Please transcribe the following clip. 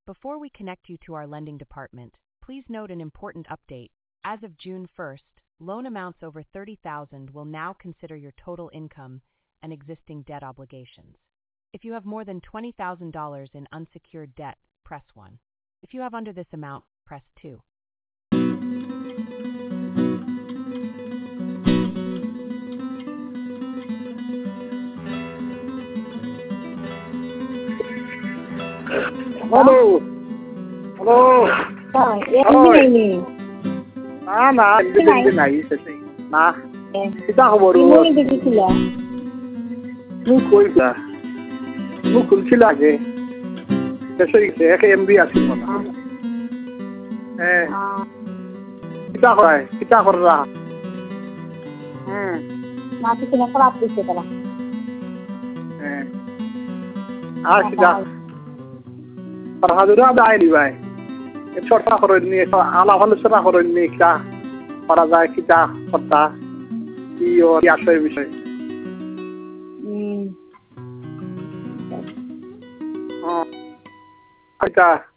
Before we connect you to our lending department, please note an important update. As of June 1st, loan amounts over $30,000 will now consider your total income and existing debt obligations. If you have more than $20,000 in unsecured debt, press 1. If you have under this amount, press 2. Halo. Halo. Vâng, em như này nè. Na, hindi nahi sesi. Na. Kita ko boru. Mo yung bigay sila. Koi ba? Kung sila ke. Kasi ke MB asin mo na. Kita ko ra. Mati kinakalap dito ka lang. Kita. Parhadura dai di bai. छोटा करो नहीं आला वाले से ना करो नहीं क्या परा जाए कि क्या पता ये और क्या सही विषय हाँ अच्छा